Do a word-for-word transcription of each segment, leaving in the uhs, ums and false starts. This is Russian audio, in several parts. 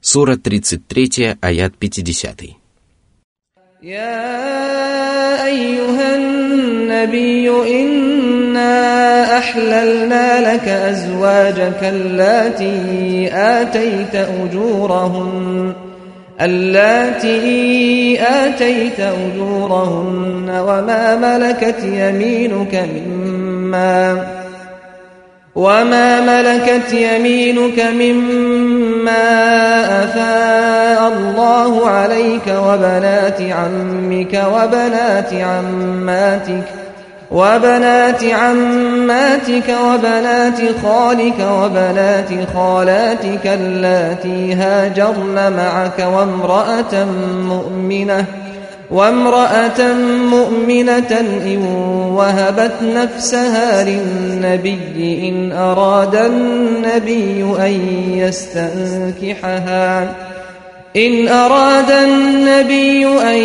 Сура тридцать три, аят пятьдесят. يا أيها النبي إنا أحللنا لك أزواجك اللاتي آتيت أجورهن اللاتي آتيت أجورهن وما ملكت يمينك مما وما ملكت يمينك مما أفاء الله عليك وبنات عمك وبنات عماتك وبنات عماتك وبنات خالك وبنات خالاتك اللاتي هاجرن معك وامرأة مؤمنة وامرأة مؤمنة إن وهبت نفسها للنبي إن أراد النبي أن يستنكحها إن أراد النبي أن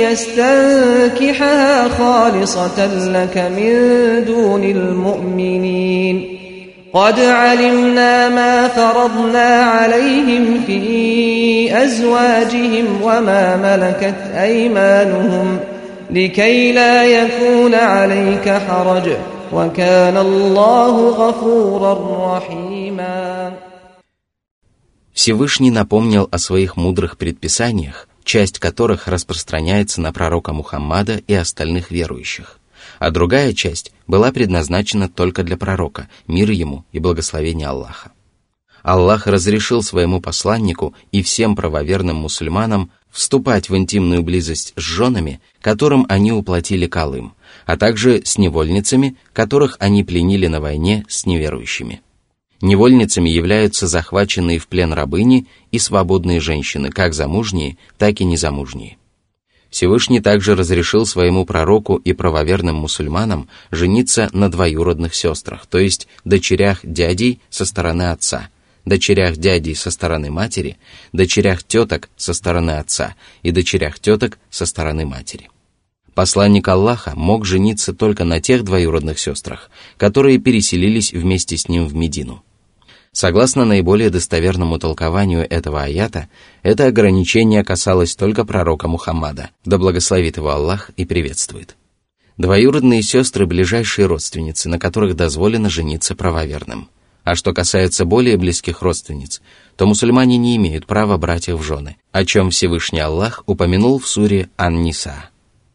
يستنكحها خالصة لك من دون المؤمنين قد علمنا ما فرضنا عليهم في أزواجهم وما ملكت أيمانهم لكي لا يكون عليك حرج وكان الله غفورا رحيما. Всевышний напомнил о своих мудрых предписаниях, часть которых распространяется на пророка Мухаммада и остальных верующих, а другая часть была предназначена только для пророка, мир ему и благословение Аллаха. Аллах разрешил своему посланнику и всем правоверным мусульманам вступать в интимную близость с женами, которым они уплатили калым, а также с невольницами, которых они пленили на войне с неверующими. Невольницами являются захваченные в плен рабыни и свободные женщины, как замужние, так и незамужние. Всевышний также разрешил своему пророку и правоверным мусульманам жениться на двоюродных сестрах, то есть дочерях дядей со стороны отца, дочерях дядей со стороны матери, дочерях теток со стороны отца и дочерях теток со стороны матери. Посланник Аллаха мог жениться только на тех двоюродных сестрах, которые переселились вместе с ним в Медину. Согласно наиболее достоверному толкованию этого аята, это ограничение касалось только пророка Мухаммада, да благословит его Аллах и приветствует. Двоюродные сестры – ближайшие родственницы, на которых дозволено жениться правоверным. А что касается более близких родственниц, то мусульмане не имеют права брать их в жены, о чем Всевышний Аллах упомянул в суре Ан-Ниса.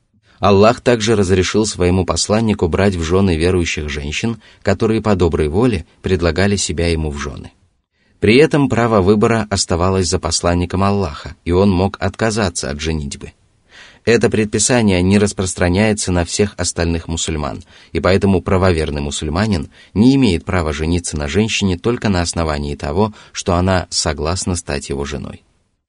Аллах также разрешил своему посланнику брать в жены верующих женщин, которые по доброй воле предлагали себя ему в жены. При этом право выбора оставалось за посланником Аллаха, и он мог отказаться от женитьбы. Это предписание не распространяется на всех остальных мусульман, и поэтому правоверный мусульманин не имеет права жениться на женщине только на основании того, что она согласна стать его женой.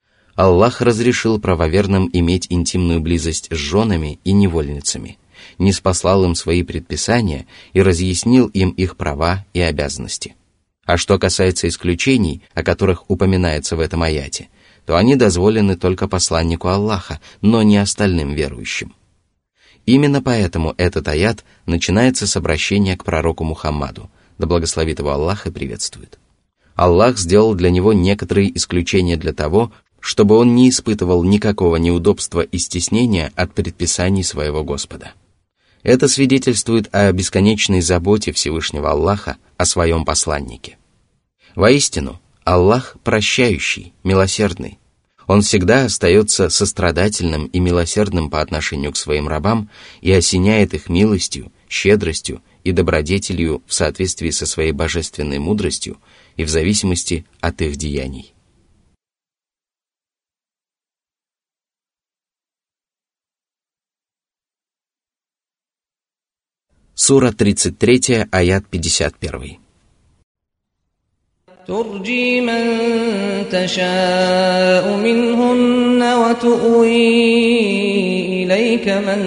Аллах разрешил правоверным иметь интимную близость с женами и невольницами, ниспослал им свои предписания и разъяснил им их права и обязанности. А что касается исключений, о которых упоминается в этом аяте, то они дозволены только посланнику Аллаха, но не остальным верующим. Именно поэтому этот аят начинается с обращения к пророку Мухаммаду, да благословит его Аллах и приветствует. Аллах сделал для него некоторые исключения для того, чтобы он не испытывал никакого неудобства и стеснения от предписаний своего Господа. Это свидетельствует о бесконечной заботе Всевышнего Аллаха о своем посланнике. Воистину, Аллах прощающий, милосердный. Он всегда остается сострадательным и милосердным по отношению к своим рабам и осеняет их милостью, щедростью и добродетелью в соответствии со своей божественной мудростью и в зависимости от их деяний. Сура тридцать три, аят пятьдесят один. ترجي من تشاء منهن وتؤوي إليك من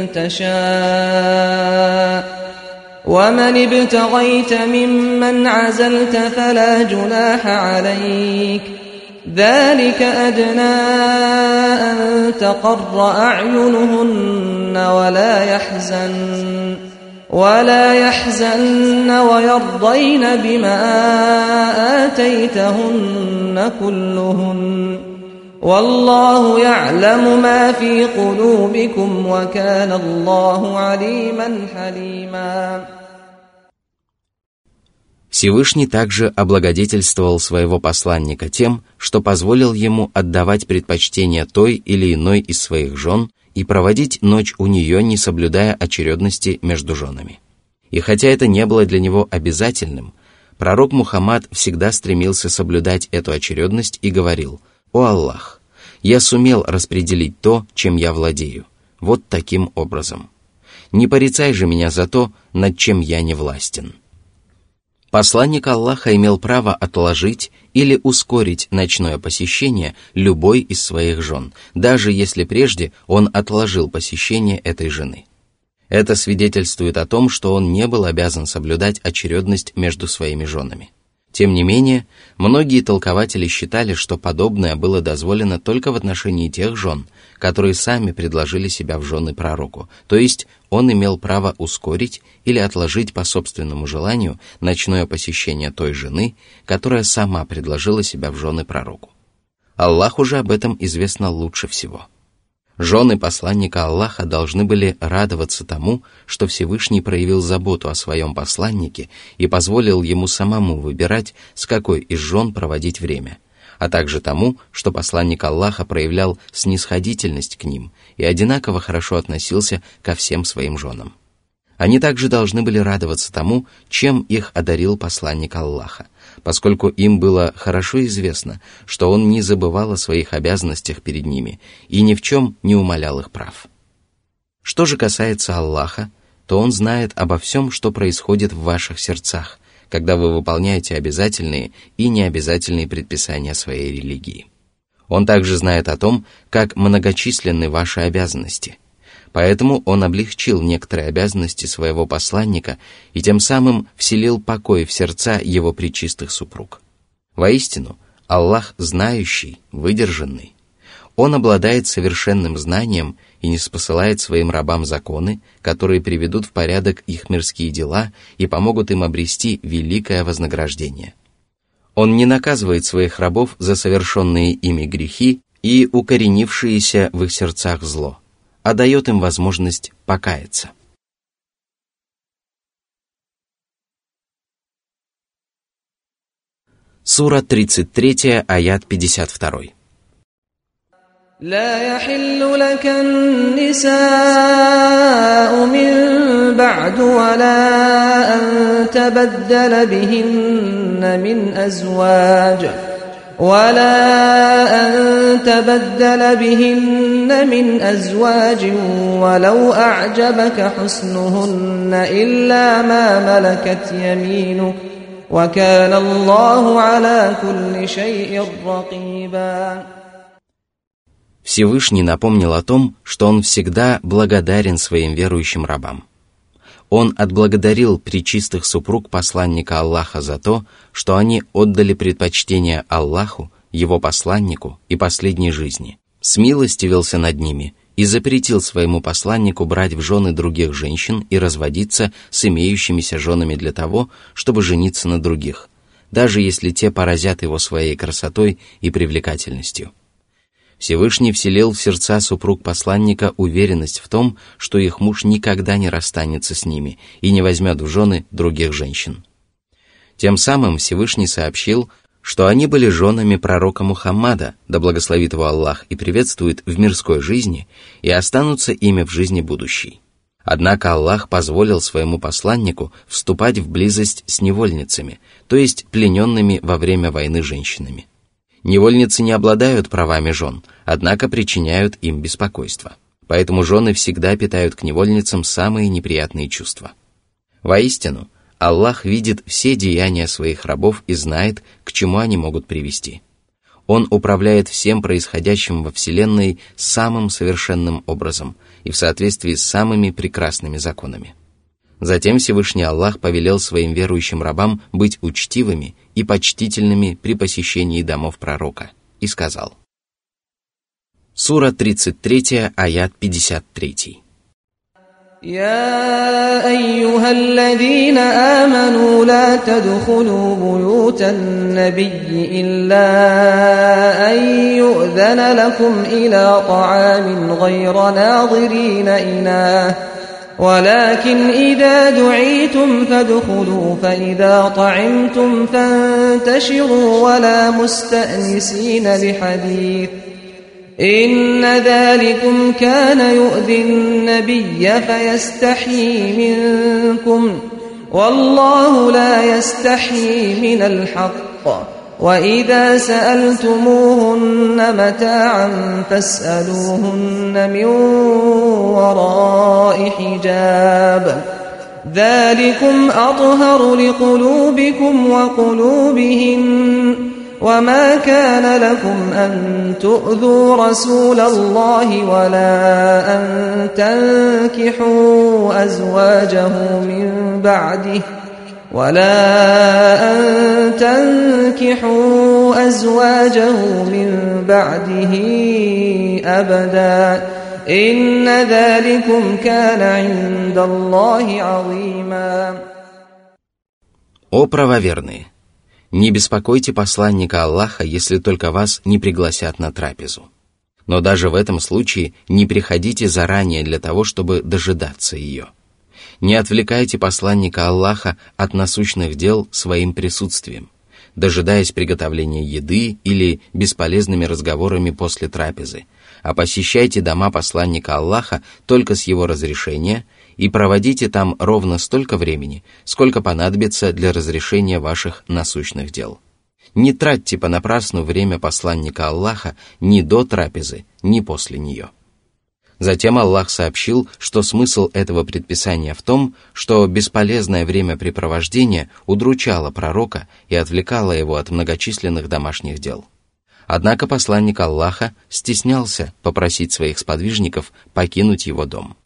تشاء ومن ابتغيت ممن عزلت فلا جناح عليك ذلك أدنى أن تقر أعينهن ولا يحزن ولا يحزن ويرضين بما آتيتهن كلهن والله يعلم ما في قلوبكم وكان الله عليما حليما. Всевышний также облагодетельствовал своего посланника тем, что позволил ему отдавать предпочтение той или иной из своих жен и проводить ночь у нее, не соблюдая очередности между женами. И хотя это не было для него обязательным, пророк Мухаммад всегда стремился соблюдать эту очередность и говорил: «О Аллах, я сумел распределить то, чем я владею, вот таким образом. Не порицай же меня за то, над чем я не властен». Посланник Аллаха имел право отложить или ускорить ночное посещение любой из своих жен, даже если прежде он отложил посещение этой жены. Это свидетельствует о том, что он не был обязан соблюдать очередность между своими женами. Тем не менее, многие толкователи считали, что подобное было дозволено только в отношении тех жен, которые сами предложили себя в жены пророку, то есть он имел право ускорить или отложить по собственному желанию ночное посещение той жены, которая сама предложила себя в жены пророку. Аллаху же об этом известно лучше всего. Жены посланника Аллаха должны были радоваться тому, что Всевышний проявил заботу о своем посланнике и позволил ему самому выбирать, с какой из жен проводить время, а также тому, что посланник Аллаха проявлял снисходительность к ним и одинаково хорошо относился ко всем своим женам. Они также должны были радоваться тому, чем их одарил посланник Аллаха, поскольку им было хорошо известно, что он не забывал о своих обязанностях перед ними и ни в чем не умалял их прав. Что же касается Аллаха, то Он знает обо всем, что происходит в ваших сердцах, когда вы выполняете обязательные и необязательные предписания своей религии. Он также знает о том, как многочисленны ваши обязанности. Поэтому он облегчил некоторые обязанности своего посланника и тем самым вселил покой в сердца его пречистых супруг. Воистину, Аллах знающий, выдержанный. Он обладает совершенным знанием и ниспосылает своим рабам законы, которые приведут в порядок их мирские дела и помогут им обрести великое вознаграждение. Он не наказывает своих рабов за совершенные ими грехи и укоренившееся в их сердцах зло, а дает им возможность покаяться. Сура тридцать три, аят пятьдесят два. لا يحل لك النساء من بعد ولا أن تبدل بهن من أزواج ولا أن تبدل بهن من أزواج ولو أعجبك حسنهن إلا ما ملكت يمينك وكان الله على كل شيء رقيبا. Всевышний напомнил о том, что Он всегда благодарен своим верующим рабам. Он отблагодарил пречистых супруг посланника Аллаха за то, что они отдали предпочтение Аллаху, Его посланнику и последней жизни, смилостивился над ними и запретил своему посланнику брать в жены других женщин и разводиться с имеющимися женами для того, чтобы жениться на других, даже если те поразят его своей красотой и привлекательностью. Всевышний вселил в сердца супруг посланника уверенность в том, что их муж никогда не расстанется с ними и не возьмет в жены других женщин. Тем самым Всевышний сообщил, что они были женами пророка Мухаммада, да благословит его Аллах и приветствует в мирской жизни, и останутся ими в жизни будущей. Однако Аллах позволил своему посланнику вступать в близость с невольницами, то есть плененными во время войны женщинами. Невольницы не обладают правами жен, однако причиняют им беспокойство. Поэтому жены всегда питают к невольницам самые неприятные чувства. Воистину, Аллах видит все деяния своих рабов и знает, к чему они могут привести. Он управляет всем происходящим во Вселенной самым совершенным образом и в соответствии с самыми прекрасными законами. Затем Всевышний Аллах повелел своим верующим рабам быть учтивыми и почтительными при посещении домов пророка и сказал. Сура тридцать три, аят пятьдесят три. يا أيها الذين آمنوا لا تدخلوا بيوت النبي إلا أن يؤذن لكم إلى طعام غير ناظرين إناه ولكن إذا دعيتم فادخلوا فإذا طعمتم فانتشروا ولا مستأنسين لحديث إن ذلكم كان يؤذي النبي فيستحيي منكم والله لا يستحيي من الحق وإذا سألتموهن متاعا فاسألوهن من وراء حجاب ذلكم أطهر لقلوبكم وقلوبهن وما كان لكم أن تؤذوا رسول الله ولا أن تنكحوا أزواجه من بعده ولا أن تنكحوا أزواجه من بعده أبدا إن ذلكم كان عند الله عظيما. О правоверные! Не беспокойте посланника Аллаха, если только вас не пригласят на трапезу. Но даже в этом случае не приходите заранее для того, чтобы дожидаться ее. Не отвлекайте посланника Аллаха от насущных дел своим присутствием, дожидаясь приготовления еды или бесполезными разговорами после трапезы, а посещайте дома посланника Аллаха только с его разрешения и проводите там ровно столько времени, сколько понадобится для разрешения ваших насущных дел. Не тратьте понапрасну время посланника Аллаха ни до трапезы, ни после нее. Затем Аллах сообщил, что смысл этого предписания в том, что бесполезное времяпрепровождение удручало пророка и отвлекало его от многочисленных домашних дел. Однако посланник Аллаха стеснялся попросить своих сподвижников покинуть его дом.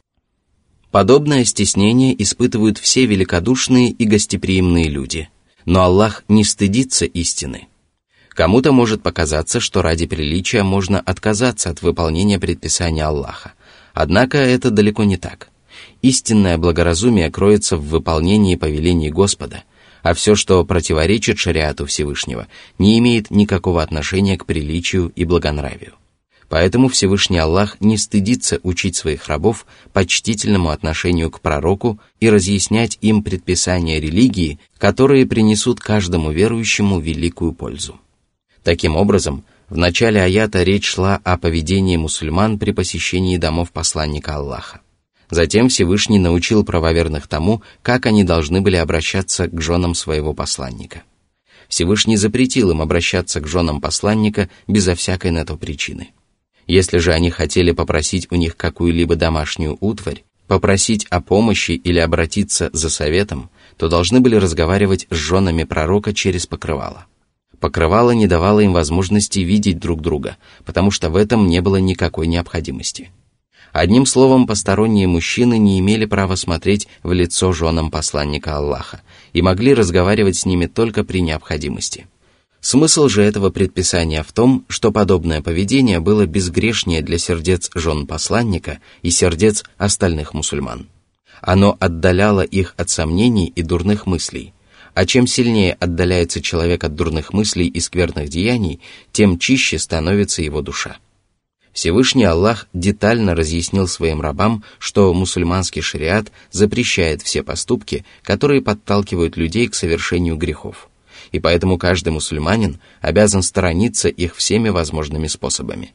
Подобное стеснение испытывают все великодушные и гостеприимные люди, но Аллах не стыдится истины. Кому-то может показаться, что ради приличия можно отказаться от выполнения предписания Аллаха, однако это далеко не так. Истинное благоразумие кроется в выполнении повелений Господа, а все, что противоречит шариату Всевышнего, не имеет никакого отношения к приличию и благонравию. Поэтому Всевышний Аллах не стыдится учить своих рабов почтительному отношению к пророку и разъяснять им предписания религии, которые принесут каждому верующему великую пользу. Таким образом, в начале аята речь шла о поведении мусульман при посещении домов посланника Аллаха. Затем Всевышний научил правоверных тому, как они должны были обращаться к женам своего посланника. Всевышний запретил им обращаться к женам посланника безо всякой на то причины. Если же они хотели попросить у них какую-либо домашнюю утварь, попросить о помощи или обратиться за советом, то должны были разговаривать с женами пророка через покрывало. Покрывало не давало им возможности видеть друг друга, потому что в этом не было никакой необходимости. Одним словом, посторонние мужчины не имели права смотреть в лицо женам посланника Аллаха и могли разговаривать с ними только при необходимости. Смысл же этого предписания в том, что подобное поведение было безгрешнее для сердец жен посланника и сердец остальных мусульман. Оно отдаляло их от сомнений и дурных мыслей, а чем сильнее отдаляется человек от дурных мыслей и скверных деяний, тем чище становится его душа. Всевышний Аллах детально разъяснил своим рабам, что мусульманский шариат запрещает все поступки, которые подталкивают людей к совершению грехов, и поэтому каждый мусульманин обязан сторониться их всеми возможными способами.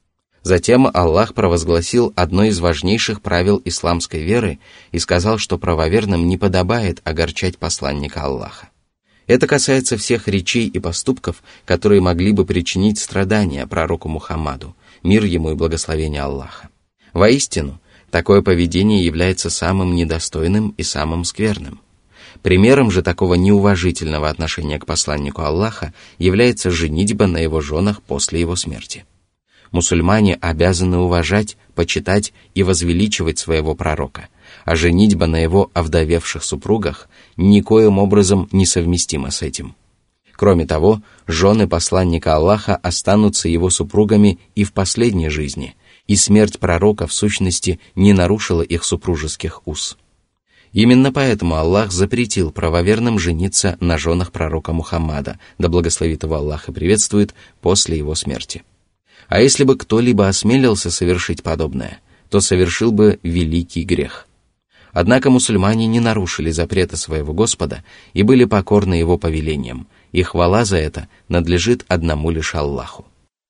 Затем Аллах провозгласил одно из важнейших правил исламской веры и сказал, что правоверным не подобает огорчать посланника Аллаха. Это касается всех речей и поступков, которые могли бы причинить страдания пророку Мухаммаду, мир ему и благословение Аллаха. Воистину, такое поведение является самым недостойным и самым скверным. Примером же такого неуважительного отношения к посланнику Аллаха является женитьба на его женах после его смерти. Мусульмане обязаны уважать, почитать и возвеличивать своего пророка, а женитьба на его овдовевших супругах никоим образом несовместима с этим. Кроме того, жены посланника Аллаха останутся его супругами и в последней жизни, и смерть пророка в сущности не нарушила их супружеских уз. Именно поэтому Аллах запретил правоверным жениться на женах пророка Мухаммада, да благословит его Аллах и приветствует, после его смерти. А если бы кто-либо осмелился совершить подобное, то совершил бы великий грех. Однако мусульмане не нарушили запрета своего Господа и были покорны его повелениям, и хвала за это надлежит одному лишь Аллаху.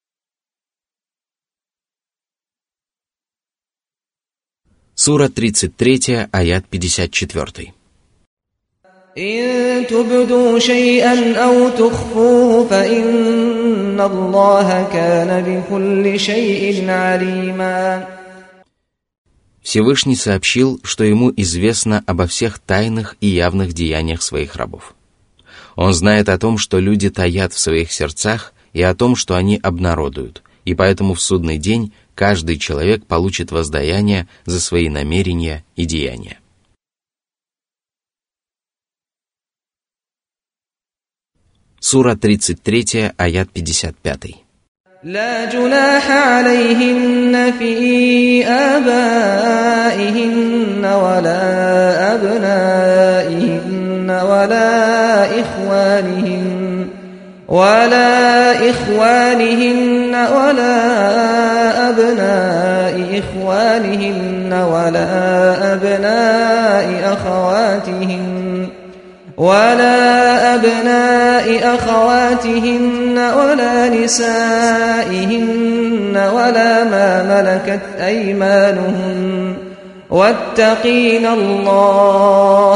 Сура тридцать три, аят пятьдесят четыре. إن تبدوا شيئا أو تخفوه فإن الله كان بكل شيء عليما. Всевышний сообщил, что ему известно обо всех тайных и явных деяниях своих рабов. Он знает о том, что люди таят в своих сердцах, и о том, что они обнародуют, и поэтому в судный день каждый человек получит воздаяние за свои намерения и деяния. Сура тридцать три, аят пятьдесят пять. لا جناح عليهن في آبائهن ولا أبنائهن ولا إخوانهن ولا إخوانهن ولا أبناء إخوانهن ولا أبناء أخواتهن ولا أبناء أخواتهن ولا نسائهن ولا ما ملكت أيمانهن واتقين الله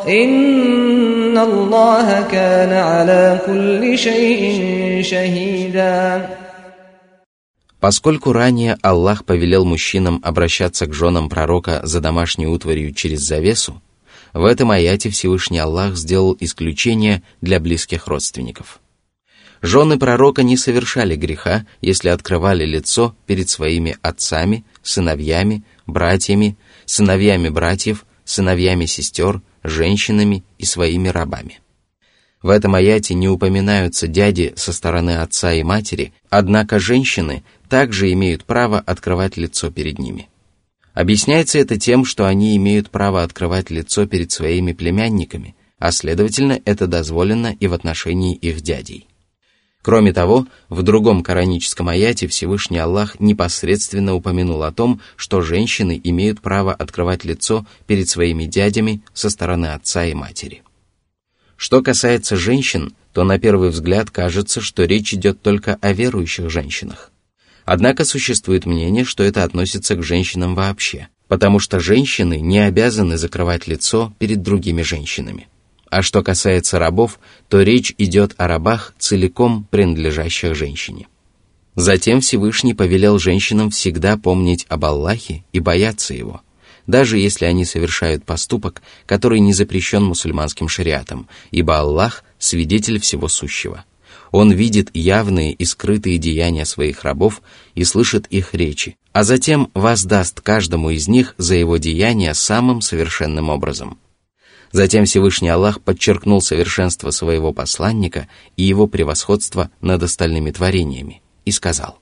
إن الله كان على كل شيء شهيدا. Поскольку ранее Аллах повелел мужчинам обращаться к женам пророка за домашней утварью через завесу, в этом аяте Всевышний Аллах сделал исключение для близких родственников. Жены пророка не совершали греха, если открывали лицо перед своими отцами, сыновьями, братьями, сыновьями братьев, сыновьями сестер, женщинами и своими рабами. В этом аяте не упоминаются дяди со стороны отца и матери, однако женщины также имеют право открывать лицо перед ними. Объясняется это тем, что они имеют право открывать лицо перед своими племянниками, а следовательно, это дозволено и в отношении их дядей. Кроме того, в другом кораническом аяте Всевышний Аллах непосредственно упомянул о том, что женщины имеют право открывать лицо перед своими дядями со стороны отца и матери. Что касается женщин, то на первый взгляд кажется, что речь идет только о верующих женщинах. Однако существует мнение, что это относится к женщинам вообще, потому что женщины не обязаны закрывать лицо перед другими женщинами. А что касается рабов, то речь идет о рабах, целиком принадлежащих женщине. Затем Всевышний повелел женщинам всегда помнить об Аллахе и бояться Его, даже если они совершают поступок, который не запрещен мусульманским шариатом, ибо Аллах – свидетель всего сущего. Он видит явные и скрытые деяния своих рабов и слышит их речи, а затем воздаст каждому из них за его деяния самым совершенным образом. Затем Всевышний Аллах подчеркнул совершенство своего посланника и его превосходство над остальными творениями и сказал.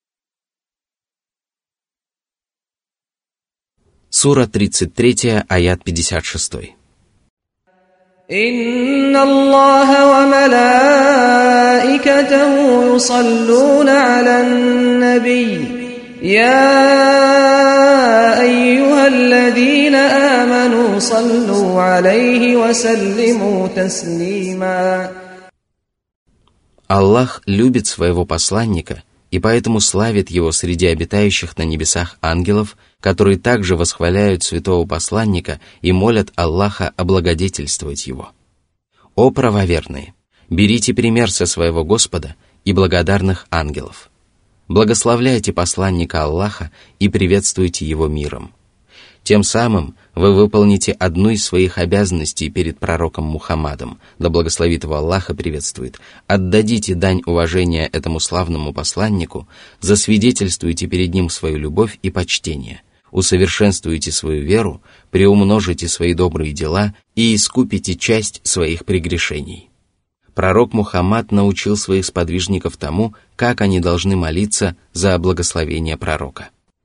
Сура тридцать три, аят пятьдесят шесть. إن الله وملائكته يصلون على النبي يا أيها الذين آمنوا صلوا عليه وسلموا تسليما. Аллах любит своего посланника и поэтому славит его среди обитающих на небесах ангелов, которые также восхваляют святого посланника и молят Аллаха облагодетельствовать его. О правоверные! Берите пример со своего Господа и благодарных ангелов. Благословляйте посланника Аллаха и приветствуйте его миром. Тем самым вы выполните одну из своих обязанностей перед пророком Мухаммадом, да благословит его Аллах и приветствует. Отдадите дань уважения этому славному посланнику, засвидетельствуйте перед ним свою любовь и почтение, усовершенствуйте свою веру, приумножите свои добрые дела и искупите часть своих прегрешений. Пророк Мухаммад научил своих сподвижников тому, как они должны молиться за благословение пророка.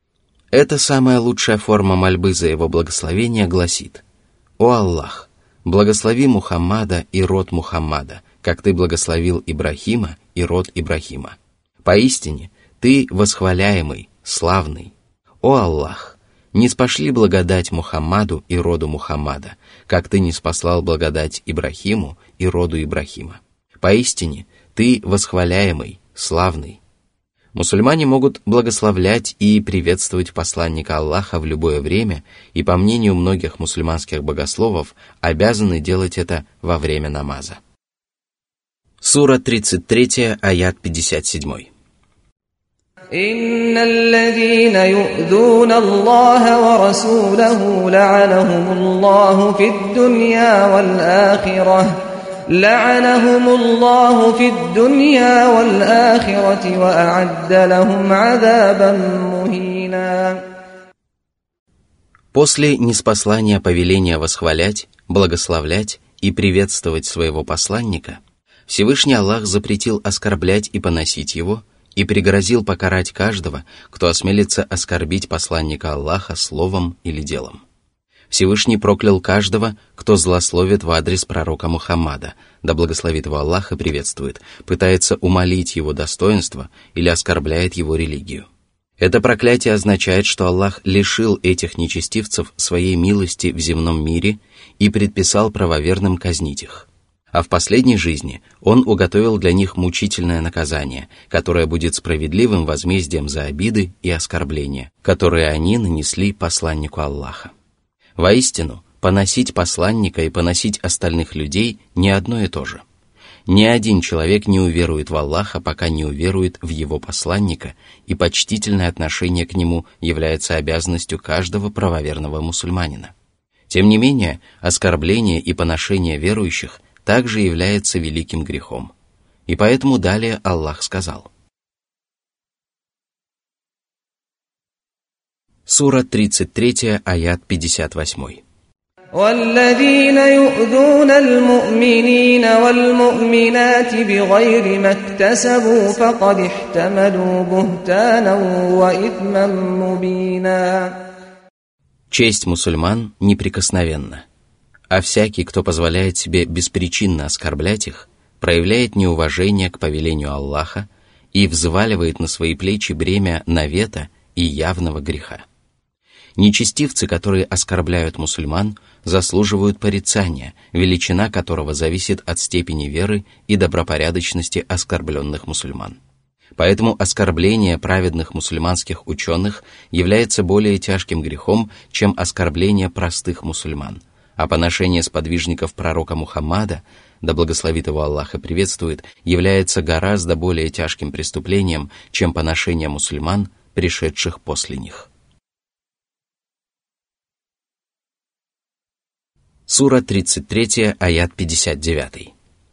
Эта самая лучшая форма мольбы за его благословение гласит: «О Аллах, благослови Мухаммада и род Мухаммада, как ты благословил Ибрахима и род Ибрахима. Поистине, ты восхваляемый, славный. О Аллах, ниспошли благодать Мухаммаду и роду Мухаммада, как ты ниспослал благодать Ибрахиму и роду Ибрахима. Поистине, ты восхваляемый, славный». Мусульмане могут благословлять и приветствовать посланника Аллаха в любое время и, по мнению многих мусульманских богословов, обязаны делать это во время намаза. Сура тридцать три, аят пятьдесят семь. إن الذين يؤذون الله ورسوله لعنهم الله في الدنيا والآخرة لعنهم الله في الدنيا والآخرة وأعد لهم عذابا مهينا. После ниспослания повеления восхвалять, благословлять и приветствовать своего посланника, Всевышний Аллах запретил оскорблять и поносить его и пригрозил покарать каждого, кто осмелится оскорбить посланника Аллаха словом или делом. Всевышний проклял каждого, кто злословит в адрес пророка Мухаммада, да благословит его Аллах и приветствует, пытается умалить его достоинство или оскорбляет его религию. Это проклятие означает, что Аллах лишил этих нечестивцев своей милости в земном мире и предписал правоверным казнить их. А в последней жизни Он уготовил для них мучительное наказание, которое будет справедливым возмездием за обиды и оскорбления, которые они нанесли посланнику Аллаха. Воистину, поносить посланника и поносить остальных людей не одно и то же. Ни один человек не уверует в Аллаха, пока не уверует в его посланника, и почтительное отношение к нему является обязанностью каждого правоверного мусульманина. Тем не менее, оскорбление и поношение верующих также является великим грехом. И поэтому далее Аллах сказал. Сура тридцать три, аят пятьдесят восемь. والذين يؤذون المؤمنين والمؤمنات بغير ما اكتسبوا فقد احتملوا بهتانا وإثما مبينا. Честь мусульман неприкосновенна, а всякий, кто позволяет себе беспричинно оскорблять их, проявляет неуважение к повелению Аллаха и взваливает на свои плечи бремя навета и явного греха. Нечестивцы, которые оскорбляют мусульман, заслуживают порицания, величина которого зависит от степени веры и добропорядочности оскорбленных мусульман. Поэтому оскорбление праведных мусульманских ученых является более тяжким грехом, чем оскорбление простых мусульман, а поношение сподвижников пророка Мухаммада, да благословит его Аллах и приветствует, является гораздо более тяжким преступлением, чем поношение мусульман, пришедших после них. Сура тридцать три, аят пятьдесят девять.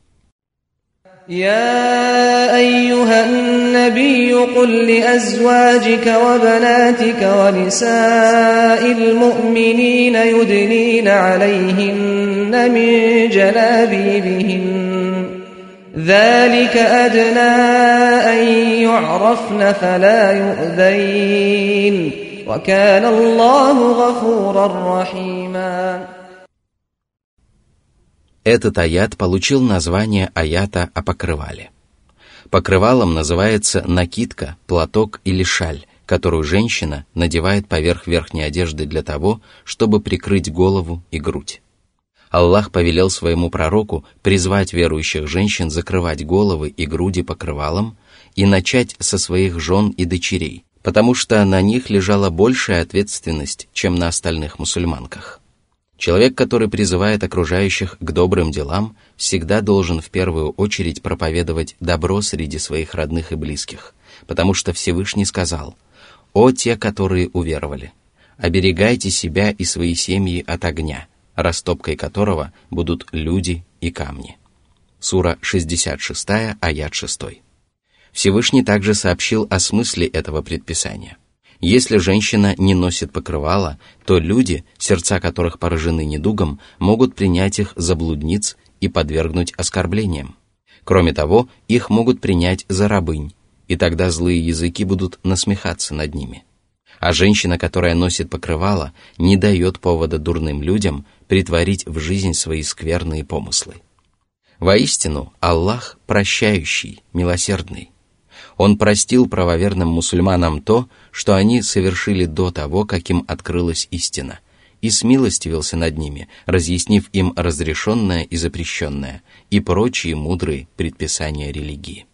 يا أيها النبي قل لأزواجك وبناتك ونساء المؤمنين يدنين عليهن من جلابيبهن ذلك أدنى أن يعرفن فلا يؤذين وكان الله غفورا رحيما. Этот аят получил название аята о покрывале. Покрывалом называется накидка, платок или шаль, которую женщина надевает поверх верхней одежды для того, чтобы прикрыть голову и грудь. Аллах повелел своему пророку призвать верующих женщин закрывать головы и груди покрывалом и начать со своих жен и дочерей, потому что на них лежала большая ответственность, чем на остальных мусульманках. Человек, который призывает окружающих к добрым делам, всегда должен в первую очередь проповедовать добро среди своих родных и близких, потому что Всевышний сказал: «О те, которые уверовали, оберегайте себя и свои семьи от огня, растопкой которого будут люди и камни». Сура шестьдесят шесть, аят шесть. Всевышний также сообщил о смысле этого предписания. Если женщина не носит покрывала, то люди, сердца которых поражены недугом, могут принять их за блудниц и подвергнуть оскорблениям. Кроме того, их могут принять за рабынь, и тогда злые языки будут насмехаться над ними. А женщина, которая носит покрывало, не дает повода дурным людям претворить в жизнь свои скверные помыслы. Воистину, Аллах прощающий, милосердный. Он простил правоверным мусульманам то, что они совершили до того, как им открылась истина, и смилостивился над ними, разъяснив им разрешенное и запрещенное, и прочие мудрые предписания религии.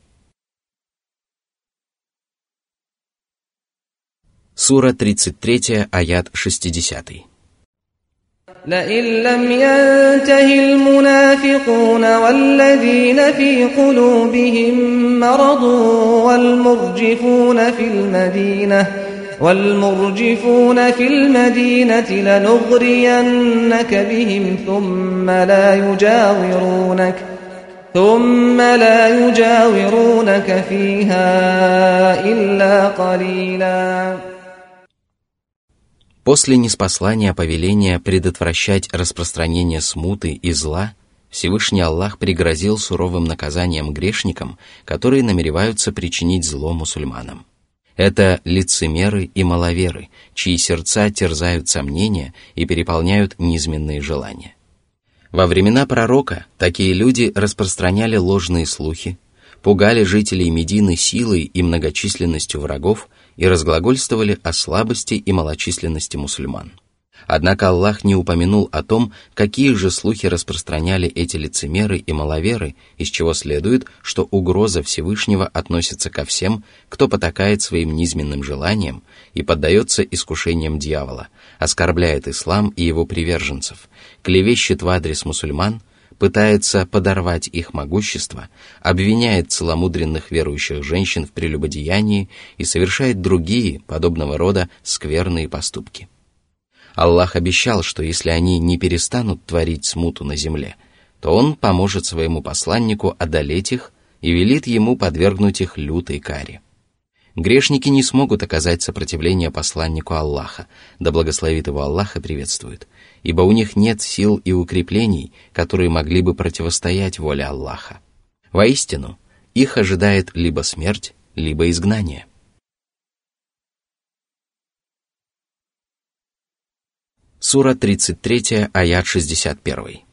Сура тридцать три, аят шестьдесят. لئن لم ينته المنافقون والذين في قلوبهم مرض والمرجفون في المدينة والمرجفون في المدينة لنغرينك بهم ثم لا يجاورونك ثم لا يجاورونك فيها إلا قليلا. После ниспослания повеления предотвращать распространение смуты и зла, Всевышний Аллах пригрозил суровым наказанием грешникам, которые намереваются причинить зло мусульманам. Это лицемеры и маловеры, чьи сердца терзают сомнения и переполняют низменные желания. Во времена пророка такие люди распространяли ложные слухи, пугали жителей Медины силой и многочисленностью врагов и разглагольствовали о слабости и малочисленности мусульман. Однако Аллах не упомянул о том, какие же слухи распространяли эти лицемеры и маловеры, из чего следует, что угроза Всевышнего относится ко всем, кто потакает своим низменным желаниям и поддается искушениям дьявола, оскорбляет ислам и его приверженцев, клевещет в адрес мусульман, пытается подорвать их могущество, обвиняет целомудренных верующих женщин в прелюбодеянии и совершает другие, подобного рода, скверные поступки. Аллах обещал, что если они не перестанут творить смуту на земле, то Он поможет своему посланнику одолеть их и велит ему подвергнуть их лютой каре. Грешники не смогут оказать сопротивление посланнику Аллаха, да благословит его Аллах и приветствует, ибо у них нет сил и укреплений, которые могли бы противостоять воле Аллаха. Воистину, их ожидает либо смерть, либо изгнание. Сура тридцать три, аят шестьдесят один.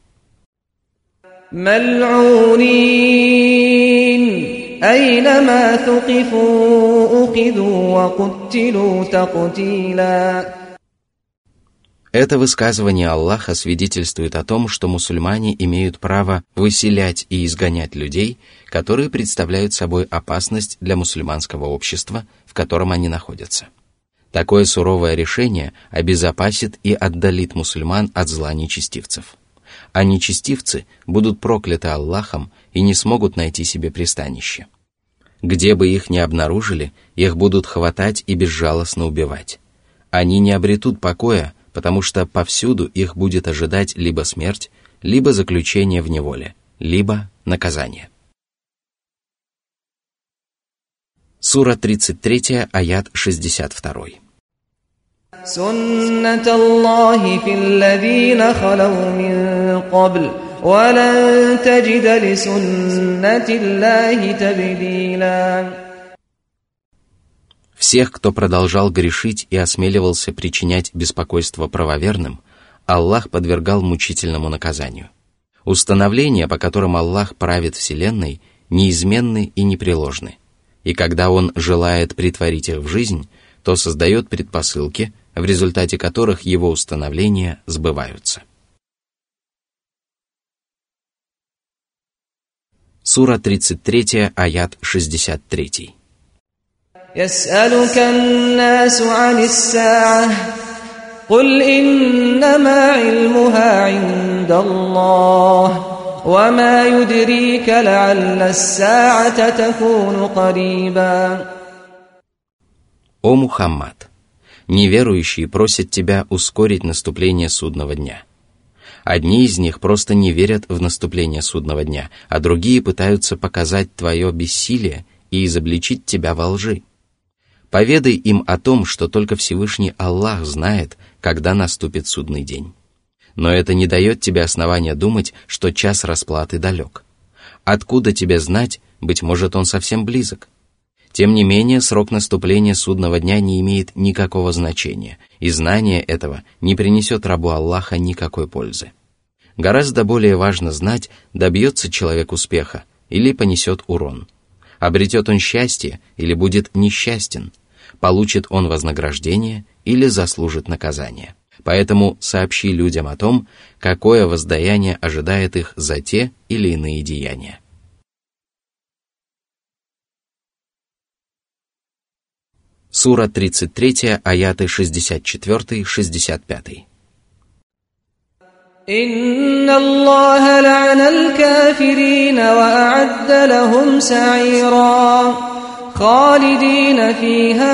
ملعونين أينما ثقفوا أخذوا وقتلوا تقتيلا. Это высказывание Аллаха свидетельствует о том, что мусульмане имеют право выселять и изгонять людей, которые представляют собой опасность для мусульманского общества, в котором они находятся. Такое суровое решение обезопасит и отдалит мусульман от зла нечестивцев. А нечестивцы будут прокляты Аллахом и не смогут найти себе пристанище. Где бы их ни обнаружили, их будут хватать и безжалостно убивать. Они не обретут покоя, потому что повсюду их будет ожидать либо смерть, либо заключение в неволе, либо наказание. Сура тридцать три, аят шестьдесят два. سنة الله في الذين خلوا من قبل ولن تجد لسنة الله تبديلا. Всех, кто продолжал грешить и осмеливался причинять беспокойство правоверным, Аллах подвергал мучительному наказанию. Установления, по которым Аллах правит вселенной, неизменны и непреложны. И когда Он желает претворить их в жизнь, то создает предпосылки, в результате которых его установления сбываются. Сура тридцать три, аят шестьдесят три. يسألك الناس عن الساعة قل إنما علمها عند الله وما يدريك لعل الساعة تكون قريبا. О Мухаммад! Неверующие просят тебя ускорить наступление судного дня. Одни из них просто не верят в наступление судного дня, а другие пытаются показать твое бессилие и изобличить тебя во лжи. Поведай им о том, что только Всевышний Аллах знает, когда наступит судный день. Но это не дает тебе основания думать, что час расплаты далек. Откуда тебе знать, быть может, он совсем близок? Тем не менее, срок наступления судного дня не имеет никакого значения, и знание этого не принесет рабу Аллаха никакой пользы. Гораздо более важно знать, добьется человек успеха или понесет урон. Обретет он счастье или будет несчастен, получит он вознаграждение или заслужит наказание. Поэтому сообщи людям о том, какое воздаяние ожидает их за те или иные деяния. Сура тридцать три, аяты шестьдесят четыре шестьдесят пять. إن الله لعن الكافرين وأعد لهم سعيرا خالدين فيها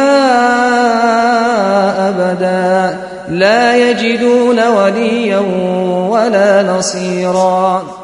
أبدا لا يجدون وليا ولا نصيرا.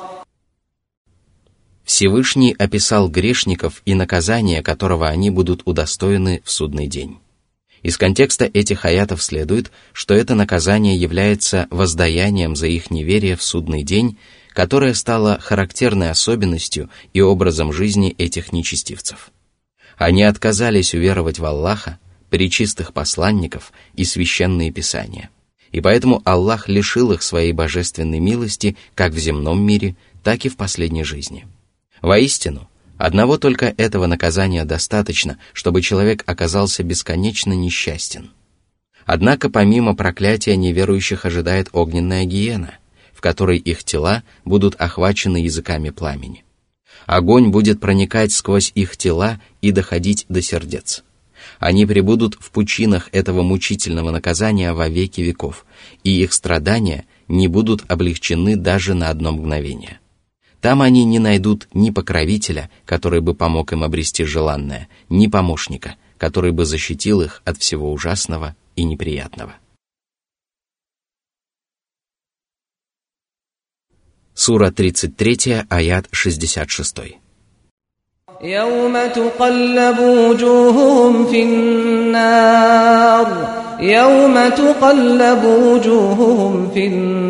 Всевышний описал грешников и наказание, которого они будут удостоены в судный день. Из контекста этих аятов следует, что это наказание является воздаянием за их неверие в судный день, которое стало характерной особенностью и образом жизни этих нечестивцев. Они отказались уверовать в Аллаха, пречистых посланников и священные писания. И поэтому Аллах лишил их своей божественной милости как в земном мире, так и в последней жизни. Воистину, одного только этого наказания достаточно, чтобы человек оказался бесконечно несчастен. Однако помимо проклятия неверующих ожидает огненная гиена, в которой их тела будут охвачены языками пламени. Огонь будет проникать сквозь их тела и доходить до сердец. Они пребудут в пучинах этого мучительного наказания во веки веков, и их страдания не будут облегчены даже на одно мгновение. Там они не найдут ни покровителя, который бы помог им обрести желанное, ни помощника, который бы защитил их от всего ужасного и неприятного. Сура тридцать три, аят шестьдесят шесть. يوم تقلب وجوههم في النار يوم تقلب وجوههم في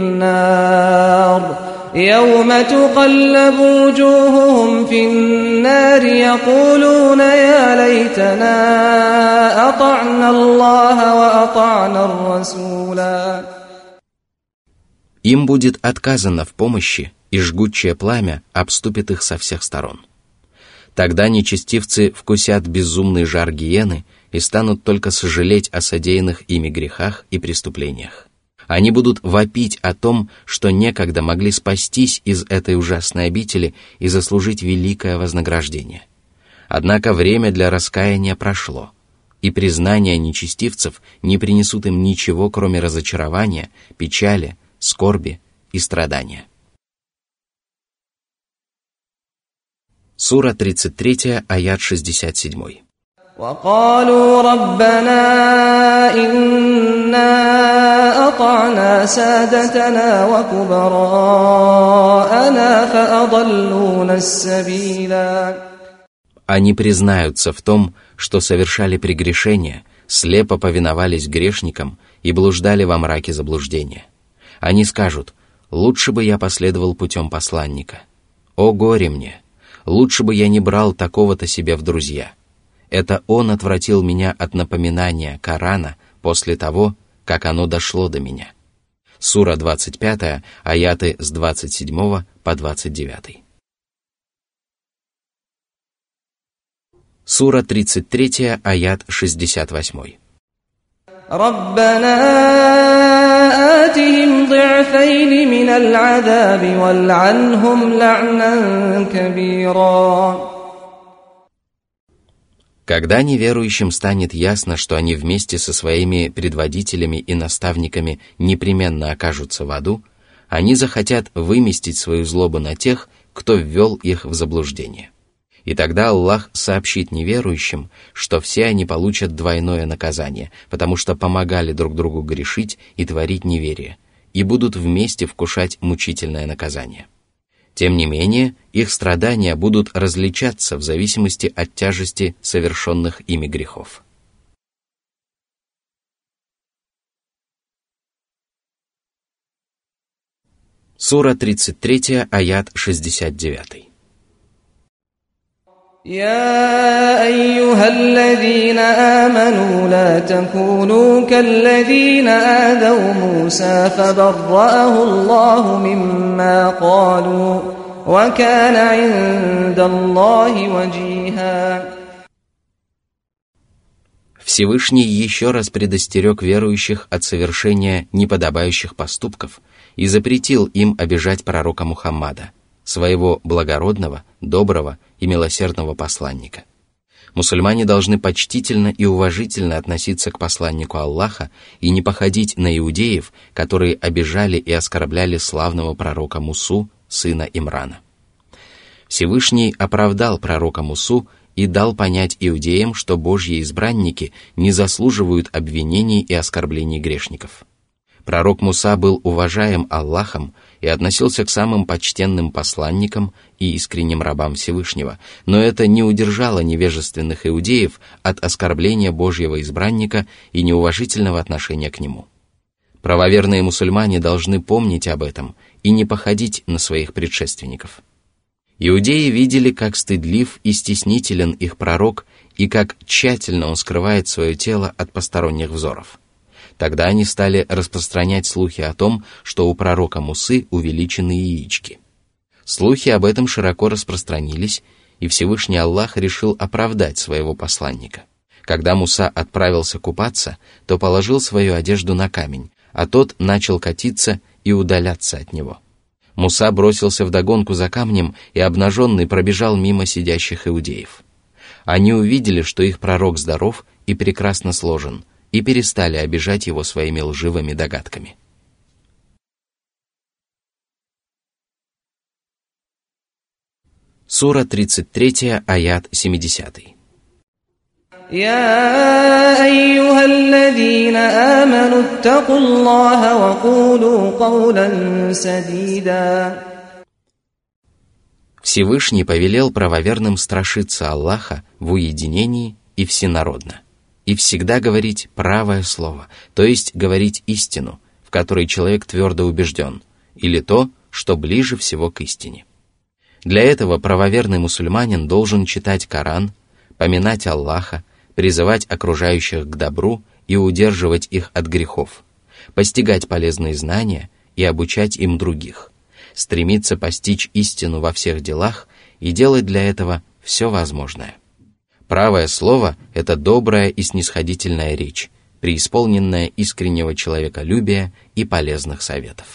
النار يوم تقلب وجوههم في النار يقولون يا ليتنا أطعنا الله وأطعنا الرسولا. Им будет отказано в помощи, и жгучее пламя обступит их со всех сторон. Тогда нечестивцы вкусят безумный жар гиены и станут только сожалеть о содеянных ими грехах и преступлениях. Они будут вопить о том, что некогда могли спастись из этой ужасной обители и заслужить великое вознаграждение. Однако время для раскаяния прошло, и признания нечестивцев не принесут им ничего, кроме разочарования, печали, скорби и страдания. Сура тридцать три, аят шестьдесят семь. وقالوا ربنا إنا أطعنا سادتنا وكبراءنا فأضلونا السبيلا. Они признаются в том, что совершали прегрешения, слепо повиновались грешникам и блуждали во мраке заблуждения. Они скажут: «Лучше бы я последовал путем посланника. О горе мне! Лучше бы я не брал такого-то себе в друзья. Это он отвратил меня от напоминания Корана после того, как оно дошло до меня». Сура двадцать пять, аяты с двадцать семь по двадцать девять. Сура тридцать три, аят шестьдесят восемь. ربنا آتهم ضعفين من العذاب والعنهم لعنا كبيرا. Когда неверующим станет ясно, что они вместе со своими предводителями и наставниками непременно окажутся в аду, они захотят выместить свою злобу на тех, кто ввел их в заблуждение. И тогда Аллах сообщит неверующим, что все они получат двойное наказание, потому что помогали друг другу грешить и творить неверие, и будут вместе вкушать мучительное наказание. Тем не менее, их страдания будут различаться в зависимости от тяжести совершенных ими грехов. Сура тридцать три, аят шестьдесят девять. يا أيها الذين آمنوا لا تكونوا كالذين آذوا موسى فبرأه الله مما قالوا وكان عند الله وجيها. Всевышний еще раз предостерег верующих от совершения неподобающих поступков и запретил им обижать пророка Мухаммада, своего благородного, доброго и милосердного посланника. Мусульмане должны почтительно и уважительно относиться к посланнику Аллаха и не походить на иудеев, которые обижали и оскорбляли славного пророка Мусу, сына Имрана. Всевышний оправдал пророка Мусу и дал понять иудеям, что Божьи избранники не заслуживают обвинений и оскорблений грешников. Пророк Муса был уважаем Аллахом и относился к самым почтенным посланникам и искренним рабам Всевышнего, но это не удержало невежественных иудеев от оскорбления Божьего избранника и неуважительного отношения к нему. Правоверные мусульмане должны помнить об этом и не походить на своих предшественников. Иудеи видели, как стыдлив и стеснителен их пророк и как тщательно он скрывает свое тело от посторонних взоров. Тогда они стали распространять слухи о том, что у пророка Мусы увеличены яички. Слухи об этом широко распространились, и Всевышний Аллах решил оправдать своего посланника. Когда Муса отправился купаться, то положил свою одежду на камень, а тот начал катиться и удаляться от него. Муса бросился вдогонку за камнем и обнаженный пробежал мимо сидящих иудеев. Они увидели, что их пророк здоров и прекрасно сложен, и перестали обижать его своими лживыми догадками. Сура тридцать три, аят семьдесят. يا أيها الذين آمنوا اتقوا الله وقولوا قولا سديدا. Всевышний повелел правоверным страшиться Аллаха в уединении и всенародно, и всегда говорить правое слово, то есть говорить истину, в которой человек твердо убежден, или то, что ближе всего к истине. Для этого правоверный мусульманин должен читать Коран, поминать Аллаха, призывать окружающих к добру и удерживать их от грехов, постигать полезные знания и обучать им других, стремиться постичь истину во всех делах и делать для этого все возможное. Правое слово – это добрая и снисходительная речь, преисполненная искреннего человеколюбия и полезных советов.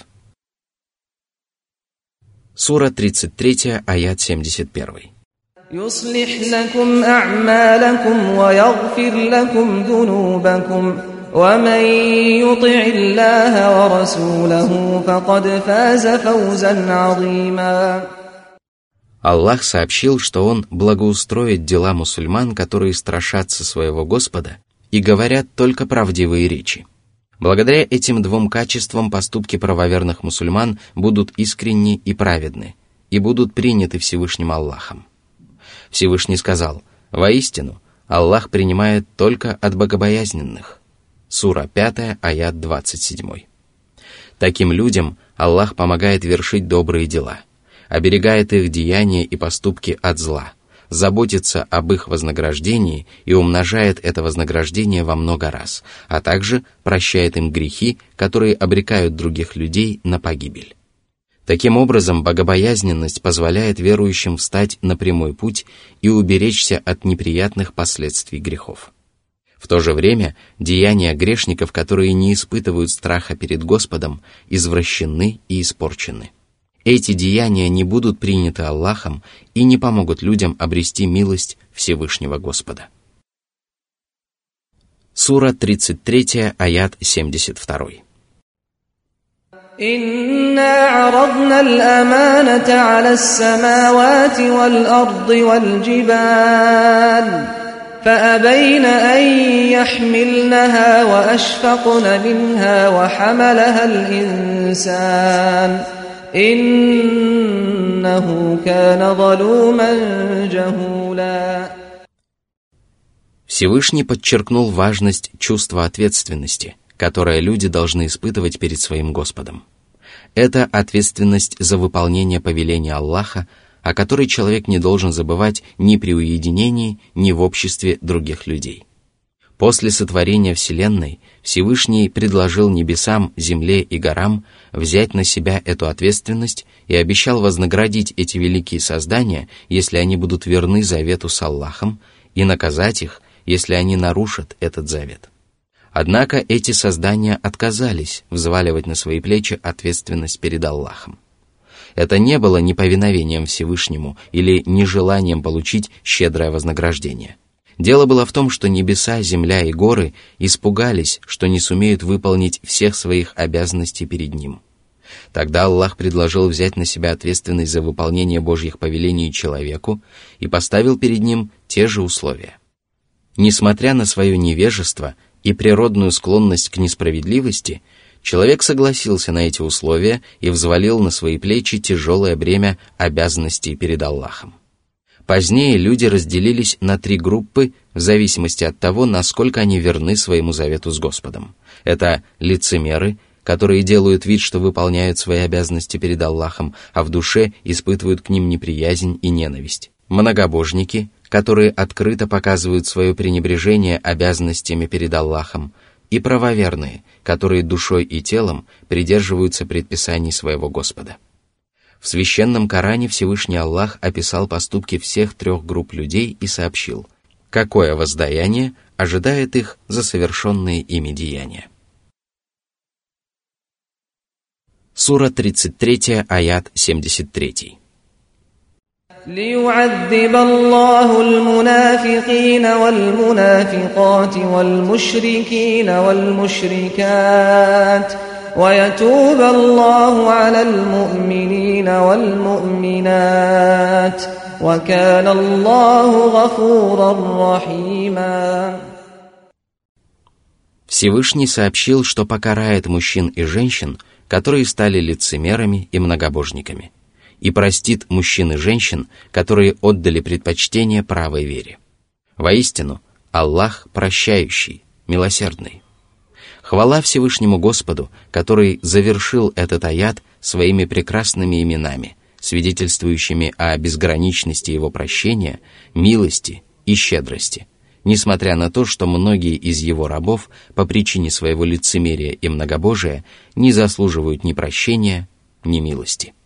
Сура тридцать три, аят семьдесят один. يصلح لكم أعمالكم ويغفر لكم ذنوبكم ومن يطع الله ورسوله فقد فاز فوزا عظيما. Аллах сообщил, что Он благоустроит дела мусульман, которые страшатся своего Господа и говорят только правдивые речи. Благодаря этим двум качествам поступки правоверных мусульман будут искренни и праведны и будут приняты Всевышним Аллахом. Всевышний сказал: «Воистину, Аллах принимает только от богобоязненных». Сура пять, аят двадцать семь. Таким людям Аллах помогает вершить добрые дела, оберегает их деяния и поступки от зла, заботится об их вознаграждении и умножает это вознаграждение во много раз, а также прощает им грехи, которые обрекают других людей на погибель. Таким образом, богобоязненность позволяет верующим встать на прямой путь и уберечься от неприятных последствий грехов. В то же время, деяния грешников, которые не испытывают страха перед Господом, извращены и испорчены. Эти деяния не будут приняты Аллахом и не помогут людям обрести милость Всевышнего Господа. Сура тридцать три, аят семьдесят два. إنا عرضنا الأمانة على السماوات والأرض والجبال فأبين أن يحملنها وأشفقن منها وحملها الإنسان إنه كان ظلوما جهولا. Всевышний подчеркнул важность чувства ответственности, которое люди должны испытывать перед своим Господом. Это ответственность за выполнение повеления Аллаха, о которой человек не должен забывать ни при уединении, ни в обществе других людей. После сотворения Вселенной Всевышний предложил небесам, земле и горам взять на себя эту ответственность и обещал вознаградить эти великие создания, если они будут верны завету с Аллахом, и наказать их, если они нарушат этот завет. Однако эти создания отказались взваливать на свои плечи ответственность перед Аллахом. Это не было неповиновением Всевышнему или нежеланием получить щедрое вознаграждение. Дело было в том, что небеса, земля и горы испугались, что не сумеют выполнить всех своих обязанностей перед Ним. Тогда Аллах предложил взять на себя ответственность за выполнение Божьих повелений человеку и поставил перед ним те же условия. Несмотря на свое невежество и природную склонность к несправедливости, человек согласился на эти условия и взвалил на свои плечи тяжелое бремя обязанностей перед Аллахом. Позднее люди разделились на три группы в зависимости от того, насколько они верны своему завету с Господом. Это лицемеры, которые делают вид, что выполняют свои обязанности перед Аллахом, а в душе испытывают к ним неприязнь и ненависть. Многобожники, которые открыто показывают свое пренебрежение обязанностями перед Аллахом, и правоверные, которые душой и телом придерживаются предписаний своего Господа. В священном Коране Всевышний Аллах описал поступки всех трех групп людей и сообщил, какое воздаяние ожидает их за совершенные ими деяния. Сура тридцать три, аят семьдесят три. ليعذب الله المنافقين والمنافقات والمشركين والمشركات ويتوب الله على المؤمنين والمؤمنات وكان الله غفورا رحيما. Всевышний сообщил, что покарает мужчин и женщин, которые стали лицемерами и многобожниками, и простит мужчин и женщин, которые отдали предпочтение правой вере. Воистину, Аллах прощающий, милосердный. Хвала Всевышнему Господу, который завершил этот аят своими прекрасными именами, свидетельствующими о безграничности Его прощения, милости и щедрости, несмотря на то, что многие из Его рабов по причине своего лицемерия и многобожия не заслуживают ни прощения, ни милости.